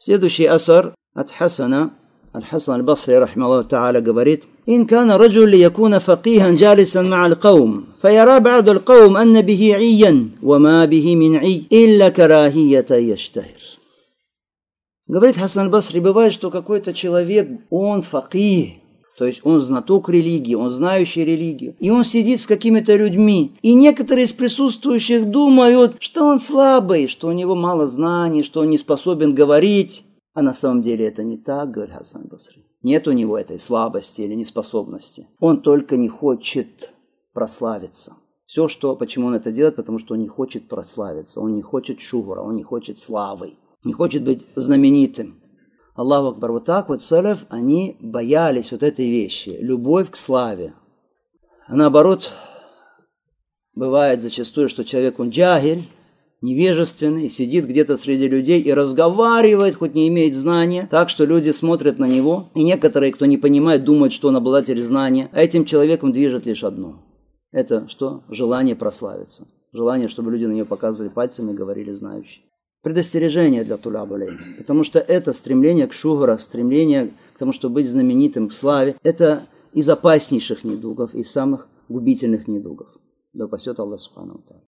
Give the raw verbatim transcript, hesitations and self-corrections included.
Следующий асар от Хасана. Аль-Хасан аль-Басри, рахимахуллаху та'аля, говорит: «Ин кана раджуль якуна факихан джалисан ма'аль каум, фаяра ба'ду аль-каум анна бихи иян, ва ма бихи мин ий, илля карахията яштахир». Говорит Хасан аль-Басри, бывает, что какой-то человек, он факих, то есть он знаток религии, он знающий религию, и он сидит с какими-то людьми, и некоторые из присутствующих думают, что он слабый, что у него мало знаний, что он не способен говорить. А на самом деле это не так, говорит Хасан аль-Басри. Нет у него этой слабости или неспособности. Он только не хочет прославиться. Все, что, почему он это делает, потому что он не хочет прославиться, он не хочет шухура, он не хочет славы, не хочет быть знаменитым. Аллаху акбар. Вот так вот салаф, они боялись вот этой вещи, любовь к славе. А наоборот, бывает зачастую, что человек, он джахиль, невежественный, сидит где-то среди людей и разговаривает, хоть не имеет знания, так что люди смотрят на него, и некоторые, кто не понимает, думают, что он обладатель знания, а этим человеком движет лишь одно. Это что? Желание прославиться. Желание, чтобы люди на него показывали пальцами и говорили знающие. Предостережение для туляб аль-илм, потому что это стремление к шухра, стремление к тому, чтобы быть знаменитым, к славе, это из опаснейших недугов, из самых губительных недугов. Да упасет Аллах субхану ва тааля.